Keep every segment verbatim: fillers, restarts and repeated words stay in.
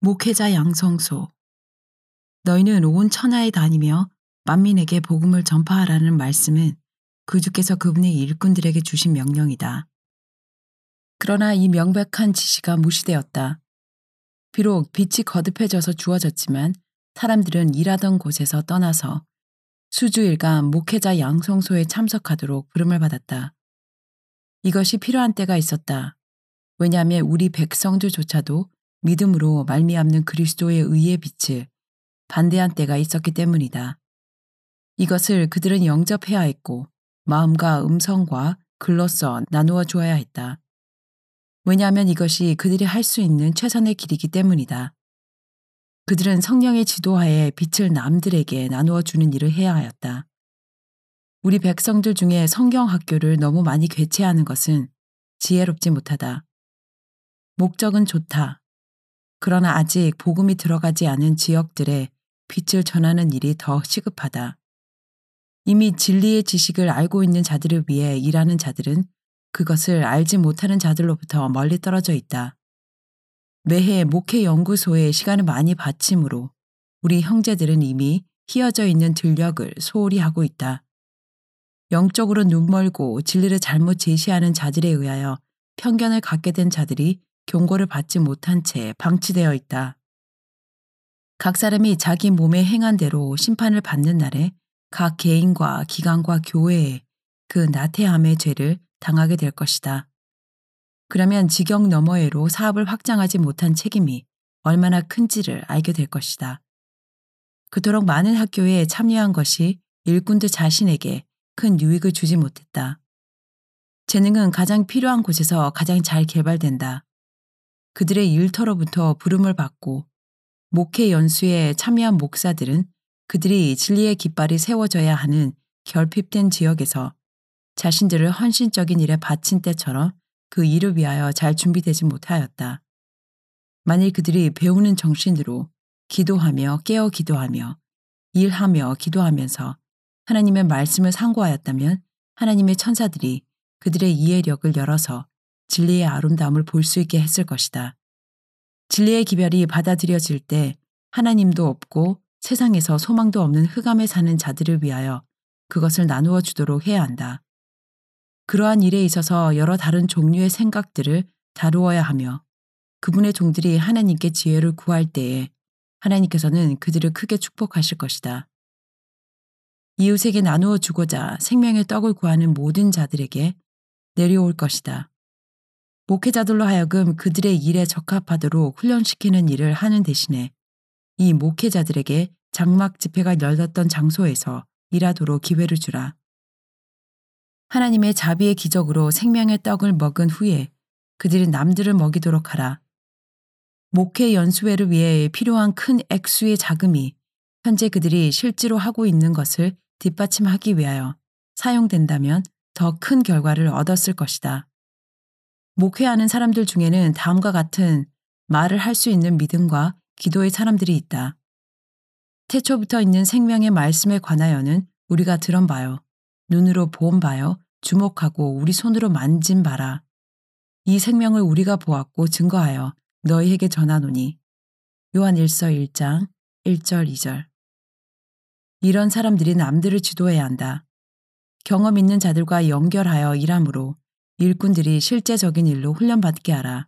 목회자 양성소. 너희는 온 천하에 다니며 만민에게 복음을 전파하라는 말씀은 그 주께서 그분의 일꾼들에게 주신 명령이다. 그러나 이 명백한 지시가 무시되었다. 비록 빛이 거듭해져서 주어졌지만 사람들은 일하던 곳에서 떠나서 수주일간 목회자 양성소에 참석하도록 부름을 받았다. 이것이 필요한 때가 있었다. 왜냐하면 우리 백성들조차도 믿음으로 말미암는 그리스도의 의의 빛을 반대한 때가 있었기 때문이다. 이것을 그들은 영접해야 했고 마음과 음성과 글로써 나누어 주어야 했다. 왜냐하면 이것이 그들이 할 수 있는 최선의 길이기 때문이다. 그들은 성령의 지도하에 빛을 남들에게 나누어 주는 일을 해야 하였다. 우리 백성들 중에 성경 학교를 너무 많이 개최하는 것은 지혜롭지 못하다. 목적은 좋다. 그러나 아직 복음이 들어가지 않은 지역들에 빛을 전하는 일이 더 시급하다. 이미 진리의 지식을 알고 있는 자들을 위해 일하는 자들은 그것을 알지 못하는 자들로부터 멀리 떨어져 있다. 매해 목회 연구소에 시간을 많이 바치므로 우리 형제들은 이미 휘어져 있는 들녘을 소홀히 하고 있다. 영적으로 눈멀고 진리를 잘못 제시하는 자들에 의하여 편견을 갖게 된 자들이 경고를 받지 못한 채 방치되어 있다. 각 사람이 자기 몸에 행한 대로 심판을 받는 날에 각 개인과 기관과 교회에 그 나태함의 죄를 당하게 될 것이다. 그러면 지경 너머에로 사업을 확장하지 못한 책임이 얼마나 큰지를 알게 될 것이다. 그토록 많은 학교에 참여한 것이 일꾼들 자신에게 큰 유익을 주지 못했다. 재능은 가장 필요한 곳에서 가장 잘 개발된다. 그들의 일터로부터 부름을 받고 목회 연수에 참여한 목사들은 그들이 진리의 깃발이 세워져야 하는 결핍된 지역에서 자신들을 헌신적인 일에 바친 때처럼 그 일을 위하여 잘 준비되지 못하였다. 만일 그들이 배우는 정신으로 기도하며 깨어 기도하며 일하며 기도하면서 하나님의 말씀을 상고하였다면 하나님의 천사들이 그들의 이해력을 열어서 진리의 아름다움을 볼 수 있게 했을 것이다. 진리의 기별이 받아들여질 때 하나님도 없고 세상에서 소망도 없는 흑암에 사는 자들을 위하여 그것을 나누어 주도록 해야 한다. 그러한 일에 있어서 여러 다른 종류의 생각들을 다루어야 하며 그분의 종들이 하나님께 지혜를 구할 때에 하나님께서는 그들을 크게 축복하실 것이다. 이웃에게 나누어 주고자 생명의 떡을 구하는 모든 자들에게 내려올 것이다. 목회자들로 하여금 그들의 일에 적합하도록 훈련시키는 일을 하는 대신에 이 목회자들에게 장막 집회가 열렸던 장소에서 일하도록 기회를 주라. 하나님의 자비의 기적으로 생명의 떡을 먹은 후에 그들이 남들을 먹이도록 하라. 목회 연수회를 위해 필요한 큰 액수의 자금이 현재 그들이 실제로 하고 있는 것을 뒷받침하기 위하여 사용된다면 더 큰 결과를 얻었을 것이다. 목회하는 사람들 중에는 다음과 같은 말을 할 수 있는 믿음과 기도의 사람들이 있다. 태초부터 있는 생명의 말씀에 관하여는 우리가 들은 바요, 눈으로 본 바요, 주목하고 우리 손으로 만진 바라. 이 생명을 우리가 보았고 증거하여 너희에게 전하노니. 요한 일서 일 장 일 절 이 절. 이런 사람들이 남들을 지도해야 한다. 경험 있는 자들과 연결하여 일하므로 일꾼들이 실제적인 일로 훈련받게 하라.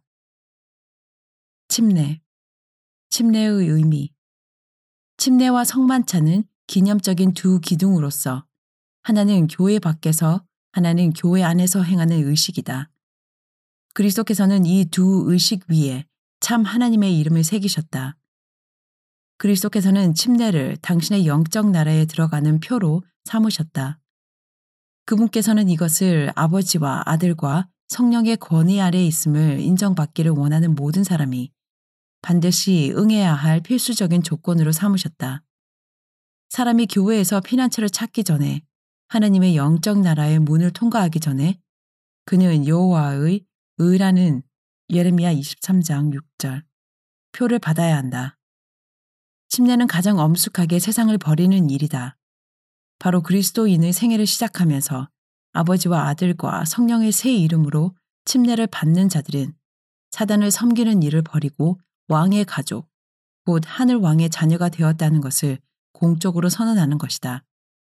침례. 침례의 의미. 침례와 성만찬은 기념적인 두 기둥으로서 하나는 교회 밖에서 하나는 교회 안에서 행하는 의식이다. 그리스도께서는 이 두 의식 위에 참 하나님의 이름을 새기셨다. 그리스도께서는 침례를 당신의 영적 나라에 들어가는 표로 삼으셨다. 그분께서는 이것을 아버지와 아들과 성령의 권위 아래 있음을 인정받기를 원하는 모든 사람이 반드시 응해야 할 필수적인 조건으로 삼으셨다. 사람이 교회에서 피난처를 찾기 전에 하나님의 영적 나라의 문을 통과하기 전에 그는 여호와의 의라는 예레미야 이십삼 장 육 절 표를 받아야 한다. 침례는 가장 엄숙하게 세상을 버리는 일이다. 바로 그리스도인의 생애를 시작하면서 아버지와 아들과 성령의 새 이름으로 침례를 받는 자들은 사단을 섬기는 일을 버리고 왕의 가족, 곧 하늘 왕의 자녀가 되었다는 것을 공적으로 선언하는 것이다.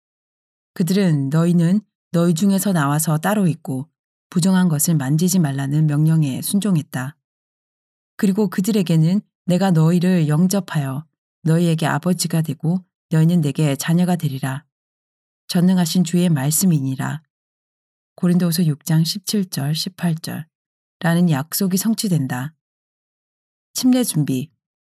그들은 너희는 너희 중에서 나와서 따로 있고 부정한 것을 만지지 말라는 명령에 순종했다. 그리고 그들에게는 내가 너희를 영접하여 너희에게 아버지가 되고 너희는 내게 자녀가 되리라. 전능하신 주의 말씀이니라. 고린도후서 육 장 십칠 절 십팔 절 라는 약속이 성취된다. 침례 준비.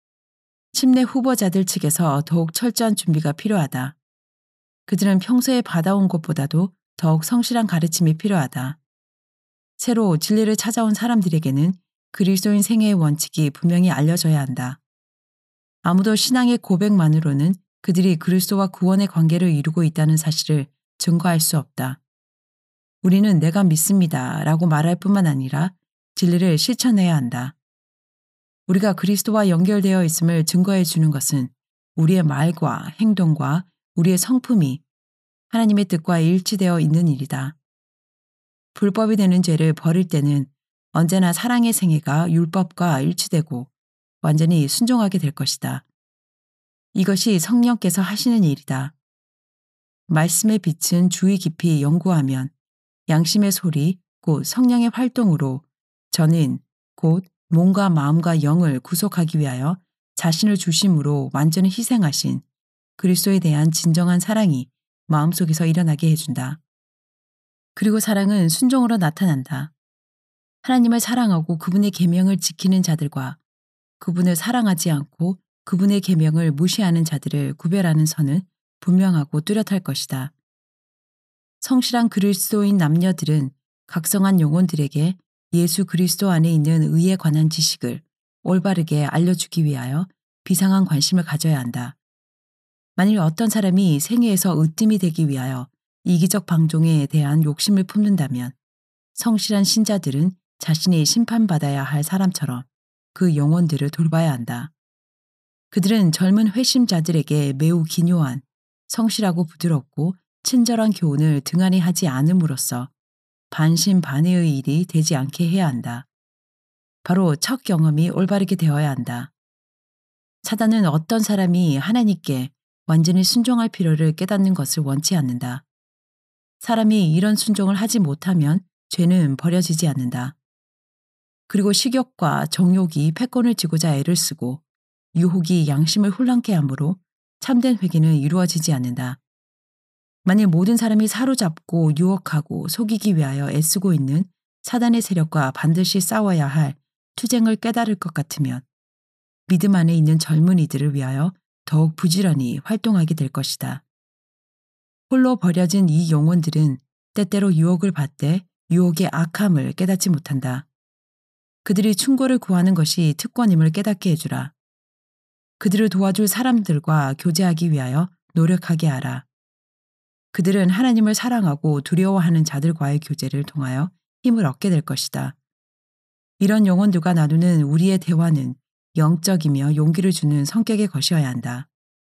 침례 후보자들 측에서 더욱 철저한 준비가 필요하다. 그들은 평소에 받아온 것보다도 더욱 성실한 가르침이 필요하다. 새로 진리를 찾아온 사람들에게는 그리스도인 생애의 원칙이 분명히 알려져야 한다. 아무도 신앙의 고백만으로는 그들이 그리스도와 구원의 관계를 이루고 있다는 사실을 증거할 수 없다. 우리는 내가 믿습니다 라고 말할 뿐만 아니라 진리를 실천해야 한다. 우리가 그리스도와 연결되어 있음을 증거해 주는 것은 우리의 말과 행동과 우리의 성품이 하나님의 뜻과 일치되어 있는 일이다. 불법이 되는 죄를 버릴 때는 언제나 사랑의 생애가 율법과 일치되고 완전히 순종하게 될 것이다. 이것이 성령께서 하시는 일이다. 말씀의 빛은 주의 깊이 연구하면 양심의 소리, 곧 성령의 활동으로 저는 곧 몸과 마음과 영을 구속하기 위하여 자신을 중심으로 완전히 희생하신 그리스도에 대한 진정한 사랑이 마음속에서 일어나게 해준다. 그리고 사랑은 순종으로 나타난다. 하나님을 사랑하고 그분의 계명을 지키는 자들과 그분을 사랑하지 않고 그분의 계명을 무시하는 자들을 구별하는 선은 분명하고 뚜렷할 것이다. 성실한 그리스도인 남녀들은 각성한 영혼들에게 예수 그리스도 안에 있는 의에 관한 지식을 올바르게 알려주기 위하여 비상한 관심을 가져야 한다. 만일 어떤 사람이 생애에서 으뜸이 되기 위하여 이기적 방종에 대한 욕심을 품는다면 성실한 신자들은 자신이 심판받아야 할 사람처럼 그 영혼들을 돌봐야 한다. 그들은 젊은 회심자들에게 매우 기묘한 성실하고 부드럽고 친절한 교훈을 등한히 하지 않음으로써 반신반의의 일이 되지 않게 해야 한다. 바로 첫 경험이 올바르게 되어야 한다. 사단은 어떤 사람이 하나님께 완전히 순종할 필요를 깨닫는 것을 원치 않는다. 사람이 이런 순종을 하지 못하면 죄는 버려지지 않는다. 그리고 식욕과 정욕이 패권을 쥐고자 애를 쓰고 유혹이 양심을 혼란케 하므로 참된 회개는 이루어지지 않는다. 만일 모든 사람이 사로잡고 유혹하고 속이기 위하여 애쓰고 있는 사단의 세력과 반드시 싸워야 할 투쟁을 깨달을 것 같으면 믿음 안에 있는 젊은이들을 위하여 더욱 부지런히 활동하게 될 것이다. 홀로 버려진 이 영혼들은 때때로 유혹을 받되 유혹의 악함을 깨닫지 못한다. 그들이 충고를 구하는 것이 특권임을 깨닫게 해주라. 그들을 도와줄 사람들과 교제하기 위하여 노력하게 하라. 그들은 하나님을 사랑하고 두려워하는 자들과의 교제를 통하여 힘을 얻게 될 것이다. 이런 영혼들과 나누는 우리의 대화는 영적이며 용기를 주는 성격의 것이어야 한다.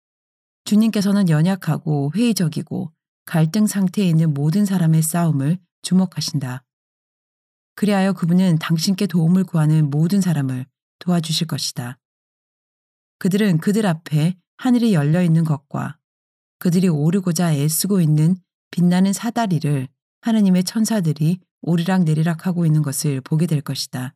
주님께서는 연약하고 회의적이고 갈등 상태에 있는 모든 사람의 싸움을 주목하신다. 그리하여 그분은 당신께 도움을 구하는 모든 사람을 도와주실 것이다. 그들은 그들 앞에 하늘이 열려 있는 것과 그들이 오르고자 애쓰고 있는 빛나는 사다리를 하나님의 천사들이 오르락 내리락 하고 있는 것을 보게 될 것이다.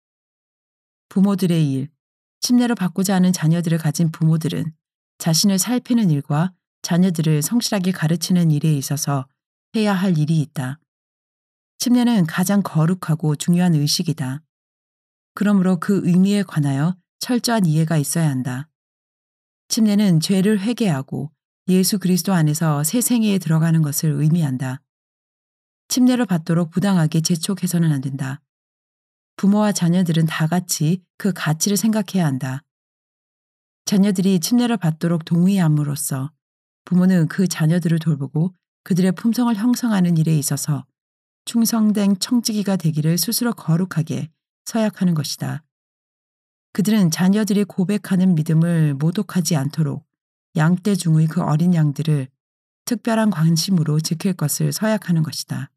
부모들의 일, 침례를 받고자 하는 자녀들을 가진 부모들은 자신을 살피는 일과 자녀들을 성실하게 가르치는 일에 있어서 해야 할 일이 있다. 침례는 가장 거룩하고 중요한 의식이다. 그러므로 그 의미에 관하여 철저한 이해가 있어야 한다. 침례는 죄를 회개하고 예수 그리스도 안에서 새 생애에 들어가는 것을 의미한다. 침례를 받도록 부당하게 재촉해서는 안 된다. 부모와 자녀들은 다 같이 그 가치를 생각해야 한다. 자녀들이 침례를 받도록 동의함으로써 부모는 그 자녀들을 돌보고 그들의 품성을 형성하는 일에 있어서 충성된 청지기가 되기를 스스로 거룩하게 서약하는 것이다. 그들은 자녀들이 고백하는 믿음을 모독하지 않도록 양떼 중의 그 어린 양들을 특별한 관심으로 지킬 것을 서약하는 것이다.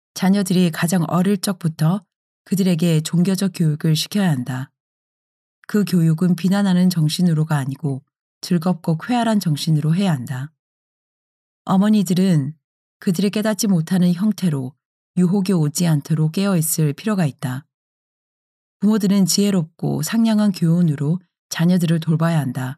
자녀들이 가장 어릴 적부터 그들에게 종교적 교육을 시켜야 한다. 그 교육은 비난하는 정신으로가 아니고 즐겁고 쾌활한 정신으로 해야 한다. 어머니들은 그들이 깨닫지 못하는 형태로 유혹이 오지 않도록 깨어있을 필요가 있다. 부모들은 지혜롭고 상냥한 교훈으로 자녀들을 돌봐야 한다.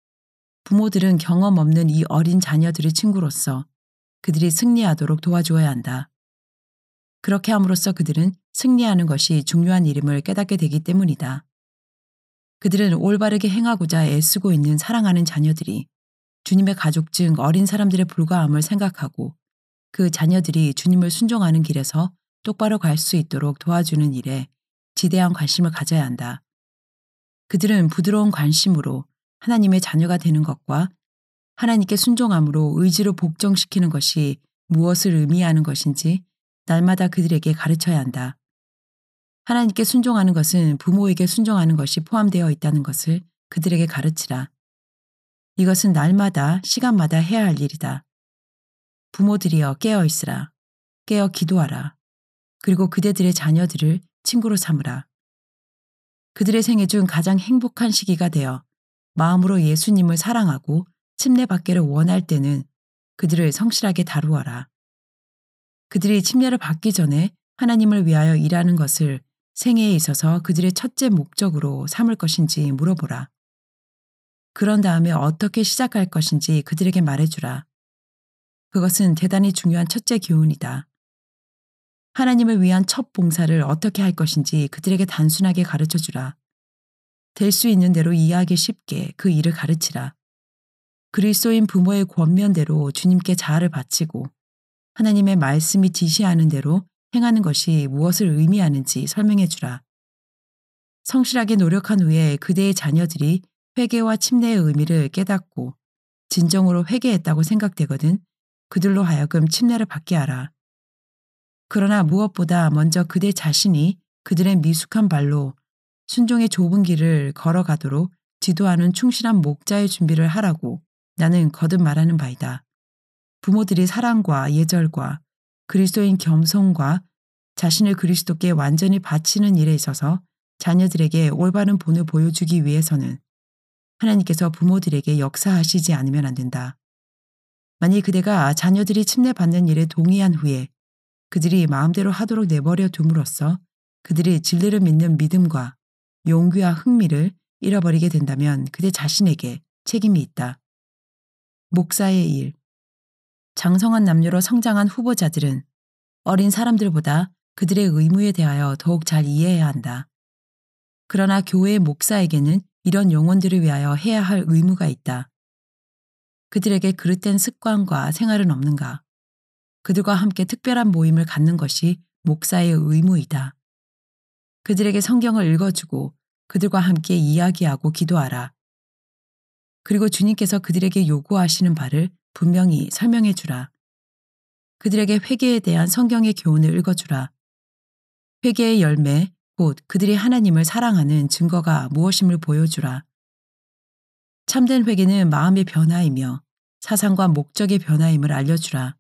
부모들은 경험 없는 이 어린 자녀들의 친구로서 그들이 승리하도록 도와주어야 한다. 그렇게 함으로써 그들은 승리하는 것이 중요한 일임을 깨닫게 되기 때문이다. 그들은 올바르게 행하고자 애쓰고 있는 사랑하는 자녀들이 주님의 가족 중 어린 사람들에 불과함을 생각하고 그 자녀들이 주님을 순종하는 길에서 똑바로 갈 수 있도록 도와주는 일에 지대한 관심을 가져야 한다. 그들은 부드러운 관심으로 하나님의 자녀가 되는 것과 하나님께 순종함으로 의지로 복종시키는 것이 무엇을 의미하는 것인지 날마다 그들에게 가르쳐야 한다. 하나님께 순종하는 것은 부모에게 순종하는 것이 포함되어 있다는 것을 그들에게 가르치라. 이것은 날마다 시간마다 해야 할 일이다. 부모들이여 깨어 있으라. 깨어 기도하라. 그리고 그대들의 자녀들을 친구로 삼으라. 그들의 생애 중 가장 행복한 시기가 되어 마음으로 예수님을 사랑하고 침례받기를 원할 때는 그들을 성실하게 다루어라. 그들이 침례를 받기 전에 하나님을 위하여 일하는 것을 생애에 있어서 그들의 첫째 목적으로 삼을 것인지 물어보라. 그런 다음에 어떻게 시작할 것인지 그들에게 말해주라. 그것은 대단히 중요한 첫째 교훈이다. 하나님을 위한 첫 봉사를 어떻게 할 것인지 그들에게 단순하게 가르쳐주라. 될 수 있는 대로 이해하기 쉽게 그 일을 가르치라. 그리스도인 부모의 권면대로 주님께 자아를 바치고 하나님의 말씀이 지시하는 대로 행하는 것이 무엇을 의미하는지 설명해 주라. 성실하게 노력한 후에 그대의 자녀들이 회개와 침례의 의미를 깨닫고 진정으로 회개했다고 생각되거든 그들로 하여금 침례를 받게 하라. 그러나 무엇보다 먼저 그대 자신이 그들의 미숙한 발로 순종의 좁은 길을 걸어가도록 지도하는 충실한 목자의 준비를 하라고 나는 거듭 말하는 바이다. 부모들이 사랑과 예절과 그리스도인 겸손과 자신을 그리스도께 완전히 바치는 일에 있어서 자녀들에게 올바른 본을 보여주기 위해서는 하나님께서 부모들에게 역사하시지 않으면 안 된다. 만일 그대가 자녀들이 침례받는 일에 동의한 후에 그들이 마음대로 하도록 내버려 둠으로써 그들이 진리를 믿는 믿음과 용기와 흥미를 잃어버리게 된다면 그대 자신에게 책임이 있다. 목사의 일. 장성한 남녀로 성장한 후보자들은 어린 사람들보다 그들의 의무에 대하여 더욱 잘 이해해야 한다. 그러나 교회의 목사에게는 이런 영혼들을 위하여 해야 할 의무가 있다. 그들에게 그릇된 습관과 생활은 없는가? 그들과 함께 특별한 모임을 갖는 것이 목사의 의무이다. 그들에게 성경을 읽어주고 그들과 함께 이야기하고 기도하라. 그리고 주님께서 그들에게 요구하시는 바를 분명히 설명해 주라. 그들에게 회개에 대한 성경의 교훈을 읽어주라. 회개의 열매, 곧 그들이 하나님을 사랑하는 증거가 무엇임을 보여주라. 참된 회개는 마음의 변화이며 사상과 목적의 변화임을 알려주라.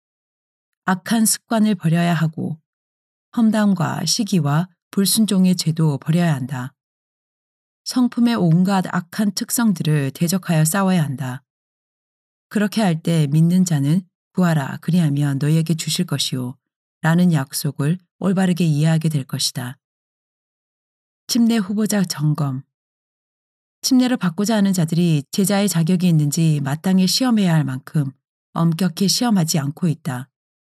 악한 습관을 버려야 하고 험담과 시기와 불순종의 죄도 버려야 한다. 성품의 온갖 악한 특성들을 대적하여 싸워야 한다. 그렇게 할 때 믿는 자는 구하라 그리하면 너희에게 주실 것이요 라는 약속을 올바르게 이해하게 될 것이다. 침례 후보자 점검. 침례를 받고자 하는 자들이 제자의 자격이 있는지 마땅히 시험해야 할 만큼 엄격히 시험하지 않고 있다.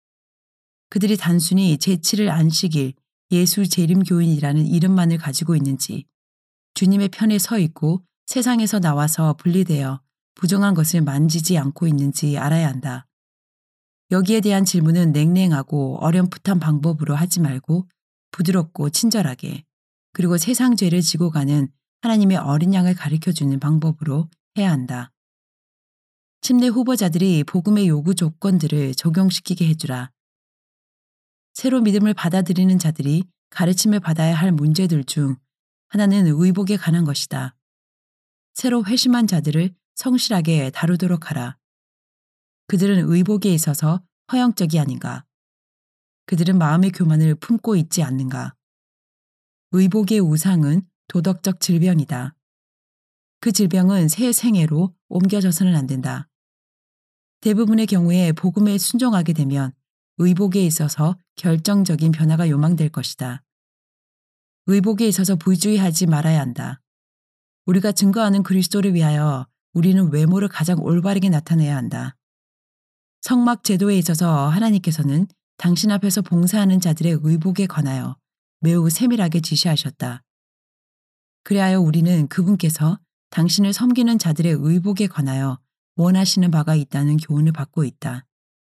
그들이 단순히 제칠일 안식일 예수 재림교인이라는 이름만을 가지고 있는지 주님의 편에 서 있고 세상에서 나와서 분리되어 부정한 것을 만지지 않고 있는지 알아야 한다. 여기에 대한 질문은 냉랭하고 어렴풋한 방법으로 하지 말고 부드럽고 친절하게 그리고 세상 죄를 지고 가는 하나님의 어린 양을 가르쳐주는 방법으로 해야 한다. 침례 후보자들이 복음의 요구 조건들을 적용시키게 해주라. 새로 믿음을 받아들이는 자들이 가르침을 받아야 할 문제들 중 하나는 의복에 관한 것이다. 새로 회심한 자들을 성실하게 다루도록 하라. 그들은 의복에 있어서 허영적이 아닌가? 그들은 마음의 교만을 품고 있지 않는가? 의복의 우상은 도덕적 질병이다. 그 질병은 새 생애로 옮겨져서는 안 된다. 대부분의 경우에 복음에 순종하게 되면 의복에 있어서 결정적인 변화가 요망될 것이다. 의복에 있어서 부주의하지 말아야 한다. 우리가 증거하는 그리스도를 위하여 우리는 외모를 가장 올바르게 나타내야 한다. 성막 제도에 있어서 하나님께서는 당신 앞에서 봉사하는 자들의 의복에 관하여 매우 세밀하게 지시하셨다. 그리하여 우리는 그분께서 당신을 섬기는 자들의 의복에 관하여 원하시는 바가 있다는 교훈을 받고 있다.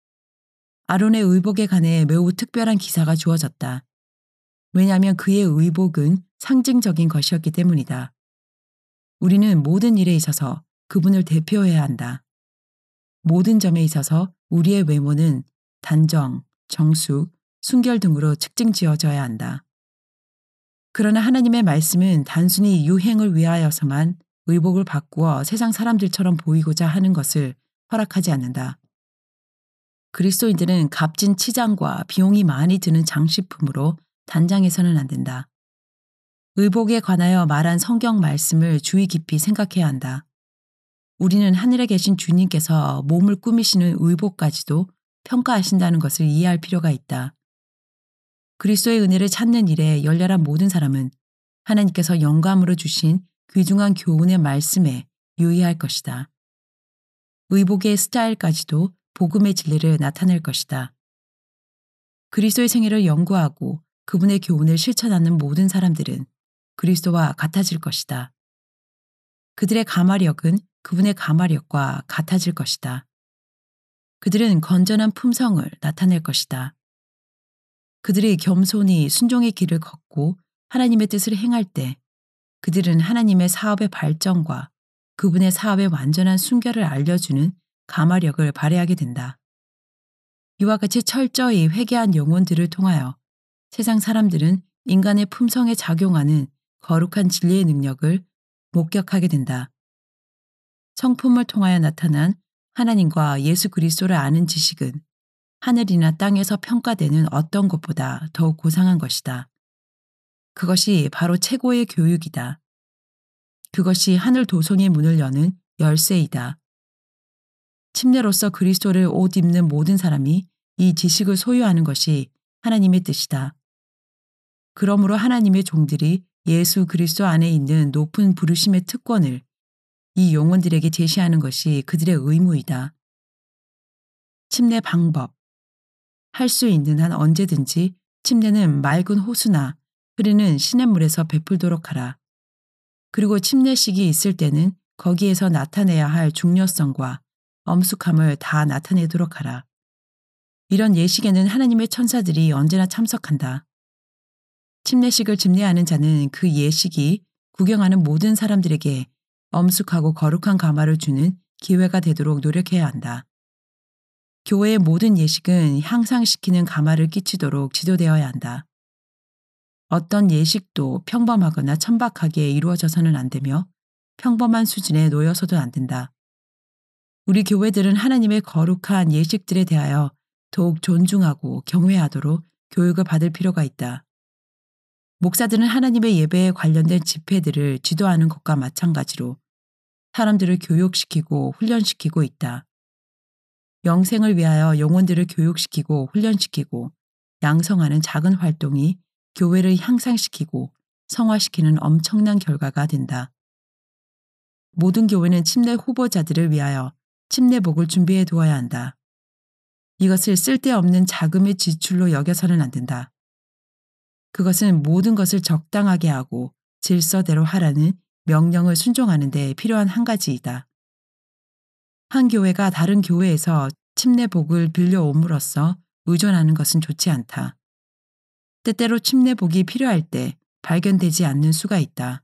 아론의 의복에 관해 매우 특별한 기사가 주어졌다. 왜냐하면 그의 의복은 상징적인 것이었기 때문이다. 우리는 모든 일에 있어서 그분을 대표해야 한다. 모든 점에 있어서 우리의 외모는 단정, 정숙, 순결 등으로 특징 지어져야 한다. 그러나 하나님의 말씀은 단순히 유행을 위하여서만 의복을 바꾸어 세상 사람들처럼 보이고자 하는 것을 허락하지 않는다. 그리스도인들은 값진 치장과 비용이 많이 드는 장식품으로 단장해서는 안 된다. 의복에 관하여 말한 성경 말씀을 주의 깊이 생각해야 한다. 우리는 하늘에 계신 주님께서 몸을 꾸미시는 의복까지도 평가하신다는 것을 이해할 필요가 있다. 그리스도의 은혜를 찾는 일에 열렬한 모든 사람은 하나님께서 영감으로 주신 귀중한 교훈의 말씀에 유의할 것이다. 의복의 스타일까지도 복음의 진리를 나타낼 것이다. 그리스도의 생애를 연구하고 그분의 교훈을 실천하는 모든 사람들은 그리스도와 같아질 것이다. 그들의 가마력은 그분의 가마력과 같아질 것이다. 그들은 건전한 품성을 나타낼 것이다. 그들이 겸손히 순종의 길을 걷고 하나님의 뜻을 행할 때 그들은 하나님의 사업의 발전과 그분의 사업의 완전한 순결을 알려주는 가마력을 발휘하게 된다. 이와 같이 철저히 회개한 영혼들을 통하여 세상 사람들은 인간의 품성에 작용하는 거룩한 진리의 능력을 목격하게 된다. 성품을 통하여 나타난 하나님과 예수 그리스도를 아는 지식은 하늘이나 땅에서 평가되는 어떤 것보다 더욱 고상한 것이다. 그것이 바로 최고의 교육이다. 그것이 하늘 도성의 문을 여는 열쇠이다. 침례로서 그리스도를 옷 입는 모든 사람이 이 지식을 소유하는 것이 하나님의 뜻이다. 그러므로 하나님의 종들이 예수 그리스도 안에 있는 높은 부르심의 특권을 이 영혼들에게 제시하는 것이 그들의 의무이다. 침례 방법. 할 수 있는 한 언제든지 침례는 맑은 호수나 흐르는 시냇물에서 베풀도록 하라. 그리고 침례식이 있을 때는 거기에서 나타내야 할 중요성과 엄숙함을 다 나타내도록 하라. 이런 예식에는 하나님의 천사들이 언제나 참석한다. 침례식을 집례하는 자는 그 예식이 구경하는 모든 사람들에게 엄숙하고 거룩한 가마를 주는 기회가 되도록 노력해야 한다. 교회의 모든 예식은 향상시키는 가마를 끼치도록 지도되어야 한다. 어떤 예식도 평범하거나 천박하게 이루어져서는 안 되며 평범한 수준에 놓여서도 안 된다. 우리 교회들은 하나님의 거룩한 예식들에 대하여 더욱 존중하고 경외하도록 교육을 받을 필요가 있다. 목사들은 하나님의 예배에 관련된 집회들을 지도하는 것과 마찬가지로 사람들을 교육시키고 훈련시키고 있다. 영생을 위하여 영혼들을 교육시키고 훈련시키고 양성하는 작은 활동이 교회를 향상시키고 성화시키는 엄청난 결과가 된다. 모든 교회는 침례 후보자들을 위하여 침례복을 준비해 두어야 한다. 이것을 쓸데없는 자금의 지출로 여겨서는 안 된다. 그것은 모든 것을 적당하게 하고 질서대로 하라는 명령을 순종하는 데 필요한 한 가지이다. 한 교회가 다른 교회에서 침례복을 빌려옴으로써 의존하는 것은 좋지 않다. 때때로 침례복이 필요할 때 발견되지 않는 수가 있다.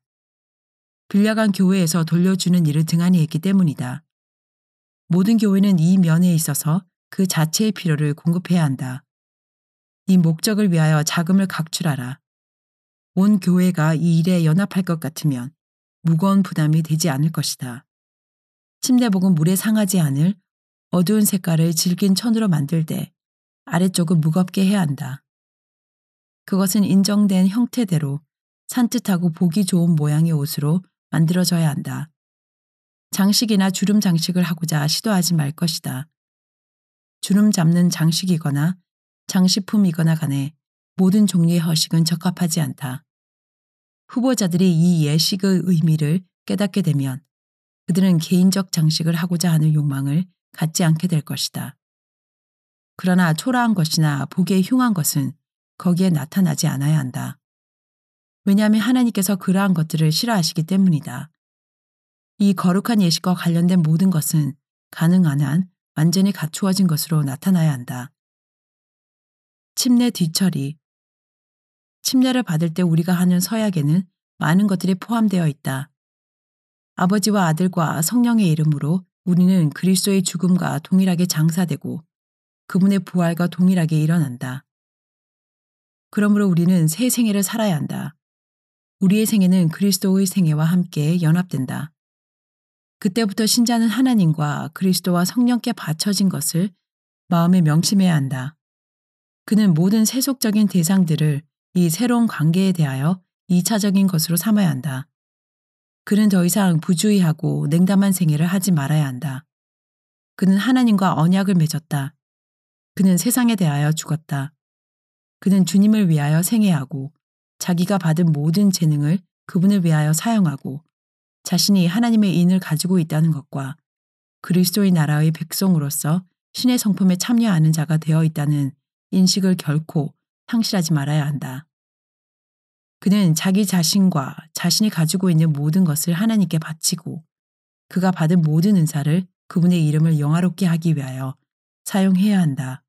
빌려간 교회에서 돌려주는 일을 등한히 했기 때문이다. 모든 교회는 이 면에 있어서 그 자체의 필요를 공급해야 한다. 이 목적을 위하여 자금을 각출하라. 온 교회가 이 일에 연합할 것 같으면 무거운 부담이 되지 않을 것이다. 침례복은 물에 상하지 않을 어두운 색깔을 질긴 천으로 만들 때 아래쪽은 무겁게 해야 한다. 그것은 인정된 형태대로 산뜻하고 보기 좋은 모양의 옷으로 만들어져야 한다. 장식이나 주름 장식을 하고자 시도하지 말 것이다. 주름 잡는 장식이거나 장식품이거나 간에 모든 종류의 허식은 적합하지 않다. 후보자들이 이 예식의 의미를 깨닫게 되면 그들은 개인적 장식을 하고자 하는 욕망을 갖지 않게 될 것이다. 그러나 초라한 것이나 보기에 흉한 것은 거기에 나타나지 않아야 한다. 왜냐하면 하나님께서 그러한 것들을 싫어하시기 때문이다. 이 거룩한 예식과 관련된 모든 것은 가능한 한 완전히 갖추어진 것으로 나타나야 한다. 침례 뒤처리. 침례를 받을 때 우리가 하는 서약에는 많은 것들이 포함되어 있다. 아버지와 아들과 성령의 이름으로 우리는 그리스도의 죽음과 동일하게 장사되고 그분의 부활과 동일하게 일어난다. 그러므로 우리는 새 생애를 살아야 한다. 우리의 생애는 그리스도의 생애와 함께 연합된다. 그때부터 신자는 하나님과 그리스도와 성령께 바쳐진 것을 마음에 명심해야 한다. 그는 모든 세속적인 대상들을 이 새로운 관계에 대하여 이차적인 것으로 삼아야 한다. 그는 더 이상 부주의하고 냉담한 생애를 하지 말아야 한다. 그는 하나님과 언약을 맺었다. 그는 세상에 대하여 죽었다. 그는 주님을 위하여 생애하고 자기가 받은 모든 재능을 그분을 위하여 사용하고 자신이 하나님의 인을 가지고 있다는 것과 그리스도의 나라의 백성으로서 신의 성품에 참여하는 자가 되어 있다는 인식을 결코 상실하지 말아야 한다. 그는 자기 자신과 자신이 가지고 있는 모든 것을 하나님께 바치고 그가 받은 모든 은사를 그분의 이름을 영화롭게 하기 위하여 사용해야 한다.